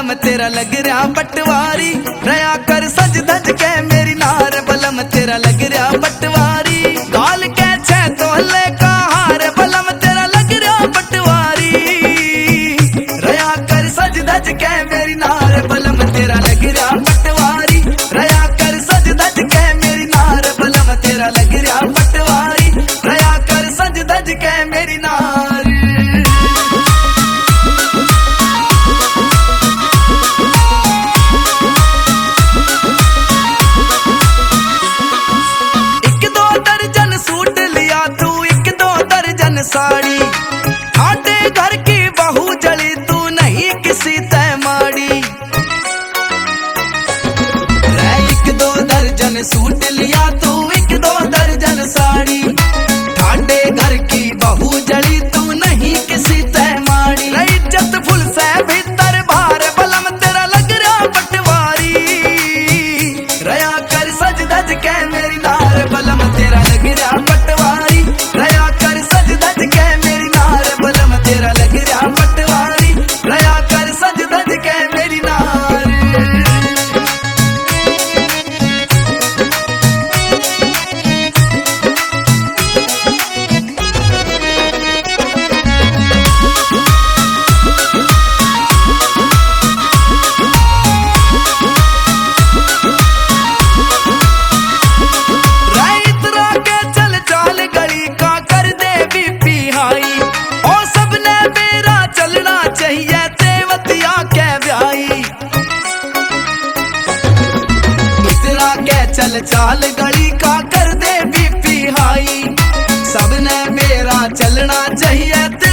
बलम तेरा लग रहा पटवारी, रया कर सज धज के मेरी नार बलम तेरा लग रहा पटवारी। गाल के छे तोले का हार बलम तेरा लग रहा पटवारी, रया कर सज धज के मेरी नार बलम तेरा लग रहा पटवारी, रया कर सज धज के मेरी नार बलम तेरा लग रहा पटवारी, रया कर सज धज के मेरी नार। साड़ी आटे घर की बहू जली तू नहीं किसी तय माड़ी, एक दो दर्जन सूट लिया तू एक दो दर्जन साड़ी, आटे घर की बहू जली तू नहीं किसी तय माड़ी। इज्जत फुल से भीतर भार बलम तेरा लग रहा पटवारी, रया कर सज धज के मेरी नार बलम तेरा लग रहा पटवारी, रया कर सज धज के मेरी नार बलम तेरा लग रहा पटवारी, रया कर सज धज के मेरी नार। चल चाल गली का कर दे बीपी हाई, सबने मेरा चलना चाहिए।